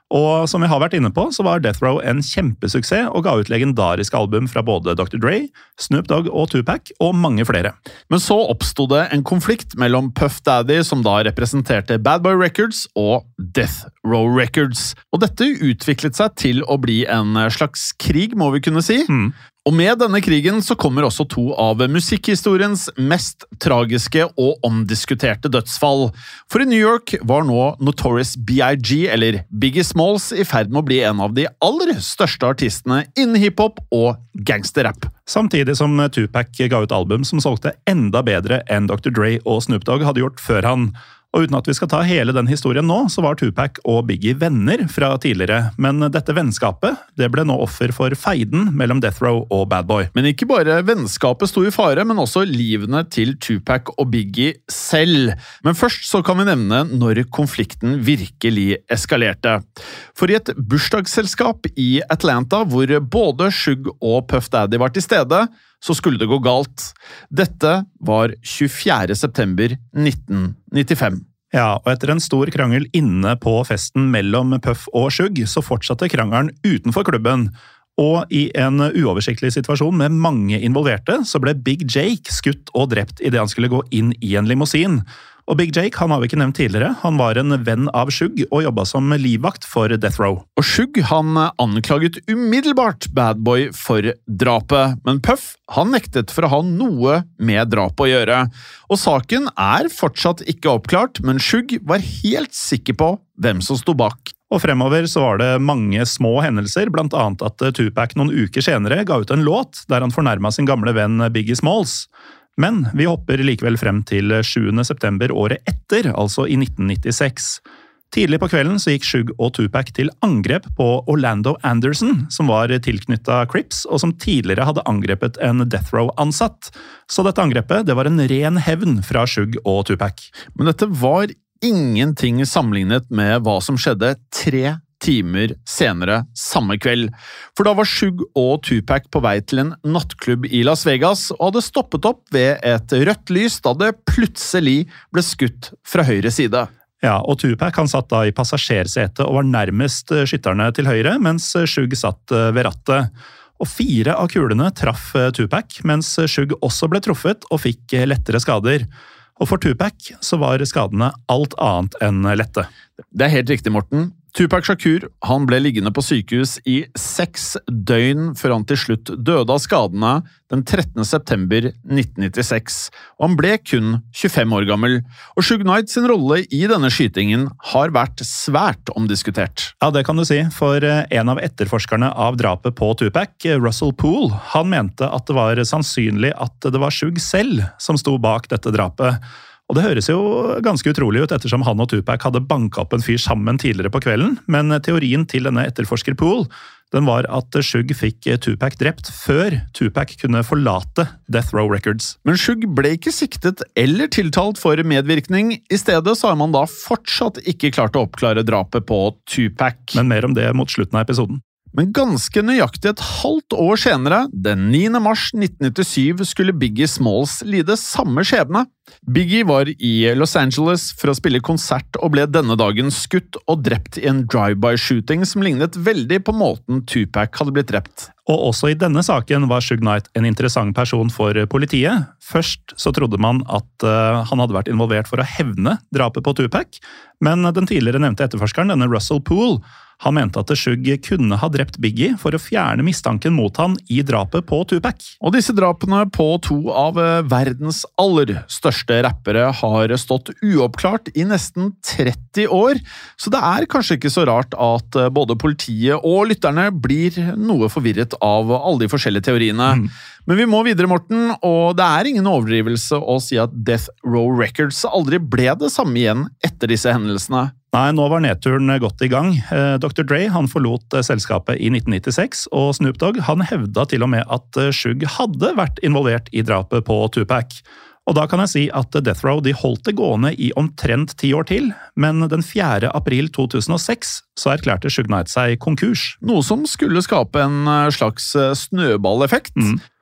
Og som vi har vært inne på, så var Death Row en kjempesuksess og ga ut legendariske album fra både doktor Dre, Snoop Dogg og Tupac, og mange flere. Men så oppstod det en konflikt mellom Puff Daddy, som da representerte Bad Boy Records, og Death Row Records. Og dette utviklet seg til å bli en slags krig, må vi kunne si. Mm. Og med denne krigen så kommer også to av musikkhistoriens mest tragiske og omdiskuterte dødsfall. For i New York var nå Notorious B I G, eller Biggie Smalls, i ferd med å bli en av de aller største artistene innen hiphop og gangsterrap. Samtidig som Tupac ga ut album som solgte enda bedre enn doktor Dre og Snoop Dogg hadde gjort før han. Og uten at vi skal ta hele den historien nå, så var Tupac og Biggie venner fra tidligere. Men dette vennskapet, det ble nå offer for feiden mellom Death Row og Bad Boy. Men ikke bare vennskapet sto i fare, men også livene til Tupac og Biggie selv. Men først så kan vi nevne når konflikten virkelig eskalerte. For i et bursdagsselskap i Atlanta, hvor både Suge og Puff Daddy var til stede, så skulle det gå galt. Dette var tjuefjerde september nitten nittifem. Ja, og etter en stor krangel inne på festen mellom Puff og Suge, så fortsatte krangelen utenfor klubben. Og i en uoversiktlig situasjon med mange involverte, så ble Big Jake skutt og drept i det han skulle gå inn i en limousin. Og Big Jake, han har vi ikke nevnt tidligere, han var en venn av Suge og jobbet som livvakt for Death Row. Og Suge, han anklaget umiddelbart Bad Boy for drapet, men Puff, han nektet for å ha noe med drapet å gjøre. Og saken er fortsatt ikke oppklart, men Suge var helt sikker på hvem som sto bak. Og fremover så var det mange små hendelser, blant annet at Tupac noen uker senere ga ut en låt der han fornærmet sin gamle venn Biggie Smalls. Men vi hopper likevel frem til sjuende september året etter, altså i nitten nittiseks. Tidlig på kvelden så gikk Suge og Tupac til angrep på Orlando Anderson, som var tilknyttet Crips, og som tidligere hadde angrepet en Death Row-ansatt. Så dette angrepet, det var en ren hevn fra Suge og Tupac. Men dette var ingenting sammenlignet med hva som skjedde tre timer senere samme kveld. For da var Suge og Tupac på vei til en nattklubb i Las Vegas og hadde stoppet opp ved et rødt lys da det plutselig ble skutt fra høyre side. Ja, og Tupac han satt da i passasjersetet og var nærmest skytterne til høyre, mens Suge satt ved rattet. Og fire av kulene traff Tupac, mens Suge også ble truffet og fikk lettere skader. Og for Tupac så var skadene alt annet enn lette. Det er helt riktig, Morten. Tupac Shakur, han ble liggende på sykehus i seks døgn før han til slutt døde av skadene den trettende september nitten nittiseks, og han ble kun tjuefem år gammel. Og Suge Knight sin rolle i denne skytingen har vært svært omdiskutert. Ja, det kan du si, for en av etterforskerne av drapet på Tupac, Russell Poole, han mente at det var sannsynlig at det var Suge selv som sto bak dette drapet. Og det høres jo ganske utrolig ut ettersom han og Tupac hadde banket opp en fyr sammen tidligere på kvelden, men teorien til denne etterforsker Poole, den var at Suge fikk Tupac drept før Tupac kunne forlate Death Row Records. Men Suge ble ikke siktet eller tiltalt for medvirkning. I stedet så har man da fortsatt ikke klart å oppklare drapet på Tupac. Men mer om det mot slutten av episoden. Men ganske nøyaktig et halvt år senere, den niende mars nitten nittisyv, skulle Biggie Smalls lide samme skjebne. Biggie var i Los Angeles for å spille konsert og ble denne dagen skutt og drept i en drive-by-shooting som lignet veldig på måten Tupac hadde blitt drept. Og også i denne saken var Suge Knight en interessant person for politiet. Først så trodde man at uh, han hadde vært involvert for å hevne drapet på Tupac, men den tidligere nevnte etterforskeren, denne Russell Poole, han mente at Suge kunne ha drept Biggie for å fjerne mistanken mot han i drapet på Tupac. Og disse drapene på to av verdens aller største rappere har stått uoppklart i nesten tretti år, så det er kanskje ikke så rart at både politiet og lytterne blir noe forvirret av alle de forskjellige teoriene. Mm. Men vi må videre, Morten, og det er ingen overdrivelse å si at Death Row Records aldri ble det samme igjen etter disse hendelsene. Nei, nå var nedturen godt i gang. doktor Dre han forlot selskapet i nitten nittiseks, og Snoop Dogg han hevda til og med at Suge hadde vært involvert i drapet på Tupac. Og da kan jeg si at Death Row de holdt det gående i omtrent ti år til, men den fjerde april to tusen og seks så erklærte Suge Knight seg konkurs. Noe som skulle skape en slags snøballeffekt. Mm.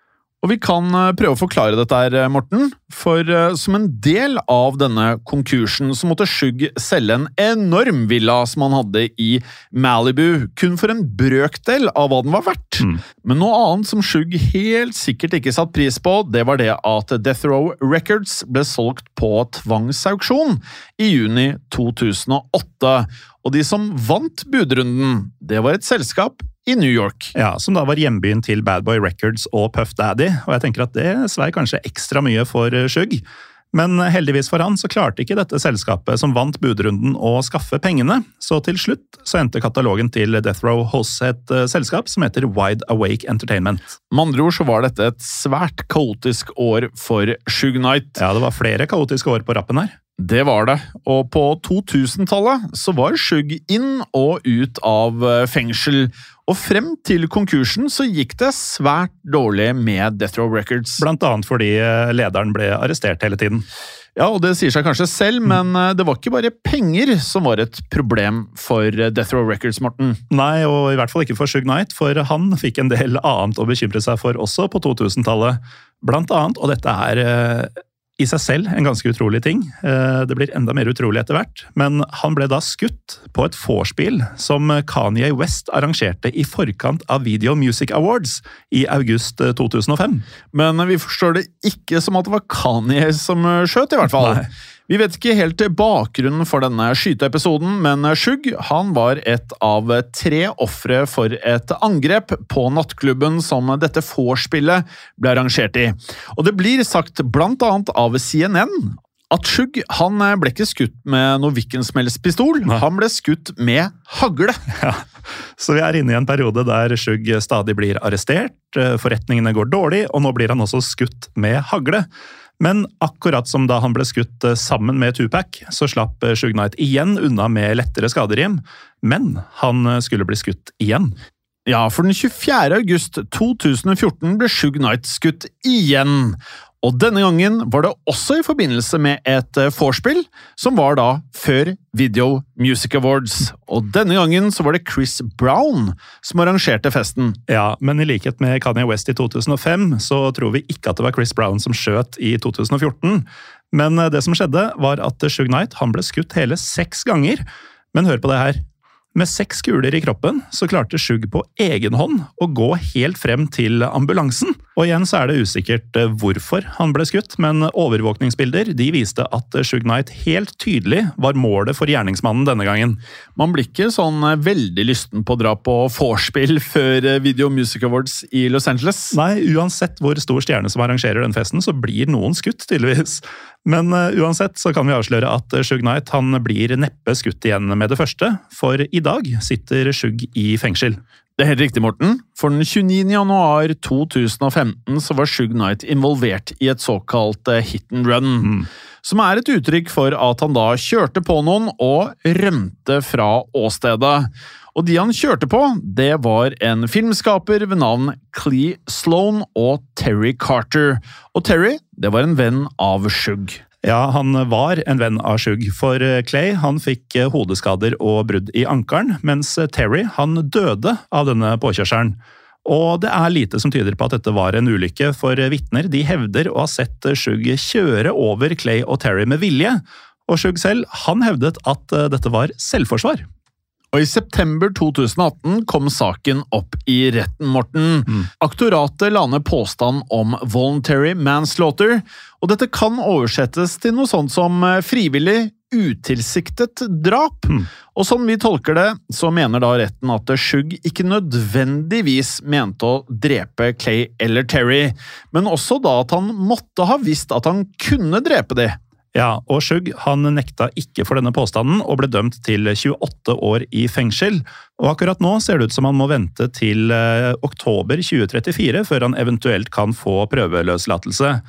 Og vi kan prøve å forklare dette her, Morten, for som en del av denne konkursen så måtte Shug selge en enorm villa som han hadde i Malibu, kun for en brøkdel av hva den var verdt. Mm. Men noe annet som Shug helt sikkert ikke satt pris på, det var det at Death Row Records ble solgt på tvangsauksjon i juni to tusen og åtte, og de som vant budrunden, det var et selskap i New York. Ja, som da var hjembyen til Bad Boy Records og Puff Daddy, og jeg tenker at det svei kanskje ekstra mye for Shug. Men heldigvis for han så klarte ikke dette selskapet som vant budrunden å skaffe pengene, så til slutt så endte katalogen til Death Row hos et selskap som heter Wide Awake Entertainment. Med andre ord så var dette et svært kaotisk år for Shug Knight. Ja, det var flere kaotiske år på rappen her. Det var det, og på to-tusentallet så var Shug inn og ut av fengsel, og frem til konkursen så gikk det svært dårlig med Death Row Records. Blant annet fordi lederen ble arrestert hele tiden. Ja, og det sier seg kanskje selv, men det var ikke bare penger som var et problem for Death Row Records, Morten. Nei, og i hvert fall ikke for Shug Knight, for han fikk en del annet å bekymre seg for også på to-tusentallet. Blant annet, og dette er i seg selv en ganske utrolig ting. Det blir enda mer utrolig etter hvert, men han ble da skutt på et vorspiel som Kanye West arrangerte i forkant av Video Music Awards i august to tusen og fem. Men vi forstår det ikke som at det var Kanye som skjøt i hvert fall. Nei. Vi vet ikke helt bakgrunnen for denne skyteepisoden, men Shug, han var et av tre ofre for et angrep på nattklubben som dette vorspielet ble arrangert i. Og det blir sagt blant annet av C N N at Shug, han ble ikke skutt med noe hvilken som helst pistol, han ble skutt med hagle. Ja, så vi er inne i en periode der Shug stadig blir arrestert, forretningene går dårlig, og nå blir han også skutt med hagle. Men akkurat som da han ble skutt sammen med Tupac, så slapp Shug Knight igjen unna med lettere skaderim, men han skulle bli skutt igjen. Ja, for den tjuefjerde august to tusen og fjorten ble Shug Knight skutt igjen. Og denne gangen var det også i forbindelse med et vorspiel, som var da før Video Music Awards. Og denne gangen så var det Chris Brown som arrangerte festen. Ja, men i likhet med Kanye West i to tusen og fem, så tror vi ikke at det var Chris Brown som skjøt i to tusen og fjorten. Men det som skjedde var at Shug Knight, han ble skutt hele seks ganger. Men hør på det her. Med seks kuler i kroppen så klarte Shug på egen hånd å gå helt frem til ambulansen. Og igjen så er det usikkert hvorfor han ble skutt, men overvåkningsbilder de viste at Shug Knight helt tydelig var målet for gjerningsmannen denne gangen. Man blir ikke sånn veldig lysten på å dra på vorspiel før Video Music Awards i Los Angeles. Nei, uansett hvor stor stjerne som arrangerer den festen, så blir noen skutt tydeligvis. Men uh, uansett så kan vi avsløre at Shug Knight han blir neppe skutt igjen med det første, for i dag sitter Shug i fengsel. Det er helt riktig, Morten. For den tjueniende januar to tusen og femten så var Shug Knight involvert i et såkalt hit and run, mm. som er et uttrykk for at han da kjørte på noen og rømte fra åstedet. Og de han kjørte på, det var en filmskaper ved navn Clee Sloan og Terry Carter. Og Terry, det var en venn av Shug. Ja, han var en venn av Shug, for Clay han fikk hodeskader og brudd i ankelen, mens Terry han døde av denne påkjørselen. Og det er lite som tyder på at dette var en ulykke, for vitner de hevder å ha sett Shug kjøre over Clay og Terry med vilje, og Shug selv han hevdet at dette var selvforsvar. Og i september to tusen og atten kom saken opp i retten, Morten. Mm. Aktoratet la ned påstand om voluntary manslaughter, og dette kan oversettes til noe sånt som frivillig, utilsiktet drap. Mm. Og sånn vi tolker det, så mener da retten at Shug ikke nødvendigvis mente å drepe Clay eller Terry, men også da at han måtte ha visst at han kunne drepe dem. Ja, og Shug han nekta ikke for denne påstanden og ble dømt til tjueåtte år i fengsel. Og akkurat nå ser det ut som han må vente til eh, oktober tjue trettifire før han eventuelt kan få prøveløslatelse.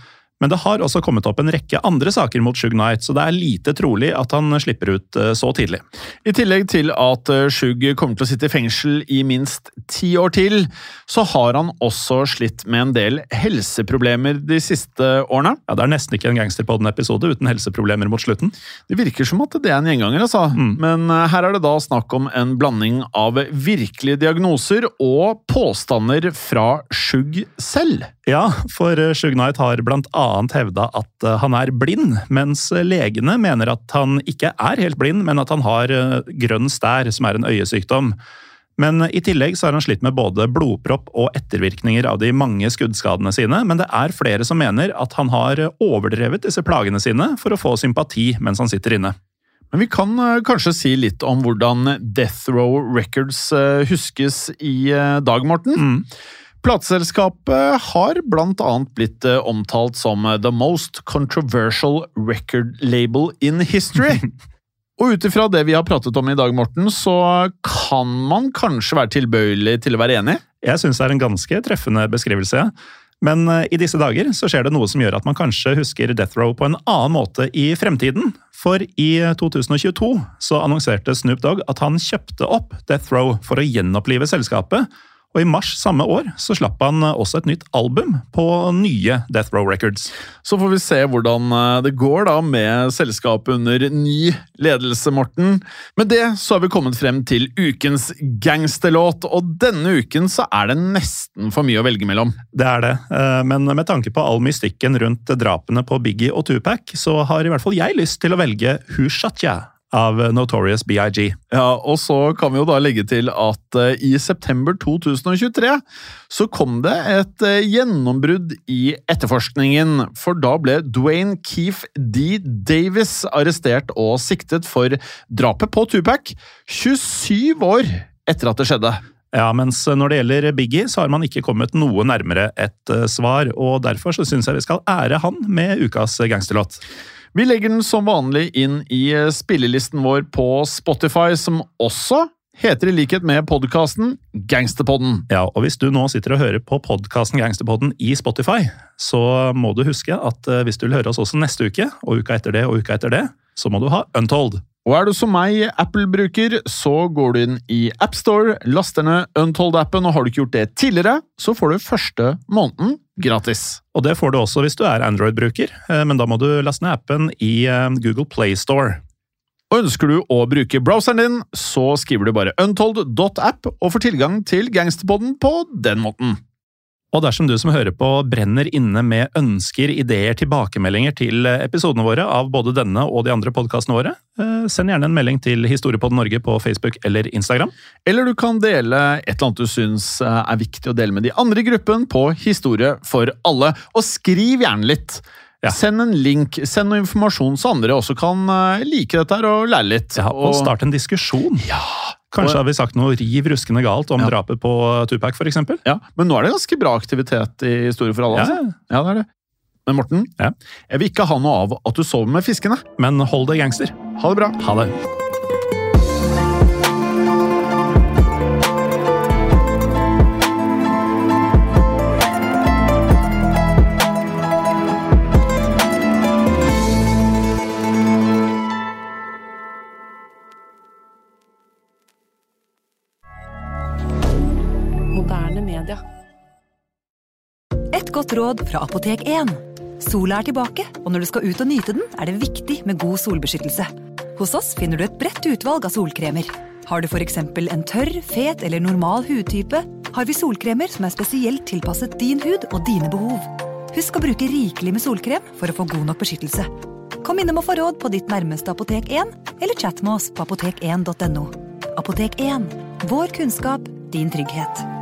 Men det har også kommet opp en rekke andre saker mot Suge Knight, så det er lite trolig at han slipper ut så tidlig. I tillegg til at Suge kommer til å sitte i fengsel i minst ti år til, så har han også slitt med en del helseproblemer de siste årene. Ja, det er nesten ikke en Gangsterpodden-episode uten helseproblemer mot slutten. Det virker som at det er en gjenganger, altså. Mm. Men her er det da snakk om en blanding av virkelige diagnoser og påstander fra Suge selv. Ja, for Suge Knight har blant annet hevda at han er blind, mens legene mener at han ikke er helt blind, men at han har grønn stær, som er en øyesykdom. Men i tillegg så har han slitt med både blodpropp og ettervirkninger av de mange skuddskadene sine, men det er flere som mener at han har overdrevet disse plagene sine for å få sympati mens han sitter inne. Men vi kan kanskje si litt om hvordan Death Row Records huskes i dag, Morten. Mm. Plateselskapet har blant annet blitt omtalt som the most controversial record label in history. Og utifra det vi har pratet om i dag, Morten, så kan man kanskje være tilbøyelig til å være enig? Jeg synes det er en ganske treffende beskrivelse. Men i disse dager så skjer det noe som gjør at man kanskje husker Death Row på en annen måte i fremtiden. For i to tusen og tjueto så annonserte Snoop Dogg at han kjøpte opp Death Row for å gjenopplive selskapet. Og i mars samme år så slapp han også et nytt album på nye Death Row Records. Så får vi se hvordan det går da med selskapet under ny ledelse, Morten. Med det så har vi kommet frem til ukens gangsterlåt, og denne uken så er det nesten for mye å velge mellom. Det er det, men med tanke på all mystikken rundt drapene på Biggie og Tupac, så har i hvert fall jeg lyst til å velge Who Shot Ya? Av Notorious B I G Ja, og så kan vi jo da legge til at uh, i september to tusen og tjuetre så kom det et uh, gjennombrudd i etterforskningen, for da ble Dwayne Keefe D. Davis arrestert og siktet for drapet på Tupac tjuesyv år etter at det skjedde. Ja, mens når det gjelder Biggie, så har man ikke kommet noe nærmere et uh, svar, og derfor så synes jeg vi skal ære han med ukas gangsterlåt. Vi legger den som vanlig inn i spillelisten vår på Spotify, som også heter i likhet med podcasten Gangsterpodden. Ja, og hvis du nå sitter og hører på podcasten Gangsterpodden i Spotify, så må du huske at hvis du vil høre oss også neste uke, og uka etter det og uka etter det, så må du ha Untold. Og er du som meg Apple-bruker, så går du inn i App Store, laster ned Untold-appen, og har du ikke gjort det tidligere, så får du første måneden gratis. Og det får du også hvis du er Android-bruker, men da må du laste ned appen i Google Play Store. Og ønsker du å bruke browseren din, så skriver du bare untold dot app og får tilgang til Gangsterpodden på den måten. Og dersom du som hører på brenner inne med ønsker, ideer, tilbakemeldinger til episodene våre av både denne og de andre podcastene våre, send gjerne en melding til Historiepodden Norge på Facebook eller Instagram. Eller du kan dele et eller annet du synes er viktig å dele med de andre i gruppen på Historie for alle. Og skriv gjerne litt. Ja. Send en link, send noe informasjon så andre også kan like dette her og lære litt. Ja, og start en diskusjon. Ja. Kanskje har vi sagt noe riv ruskende galt om ja. drapet på Tupac, for eksempel. Ja, men nå er det ganske bra aktivitet i Historie for alle. Ja, altså. Ja, det er det. Men Morten, ja. jeg vil ikke ha noe av at du sover med fiskene. Men hold det, gangster. Ha det bra. Ha det. Moderne media. Et godt råd fra Apotek én. Sola er tilbake, og når du skal ut og nyte den, er det viktig med god solbeskyttelse. Hos oss finner du et bredt utvalg av solkremer. Har du for eksempel en tørr, fet eller normal hudtype, har vi solkremer som er spesielt tilpasset din hud og dine behov. Husk å bruke rikelig med solkrem for å få god nok beskyttelse. Kom innom og få råd på ditt nærmeste Apotek én, eller chat med oss på apotek en dot no. Apotek én. Vår kunnskap, din trygghet.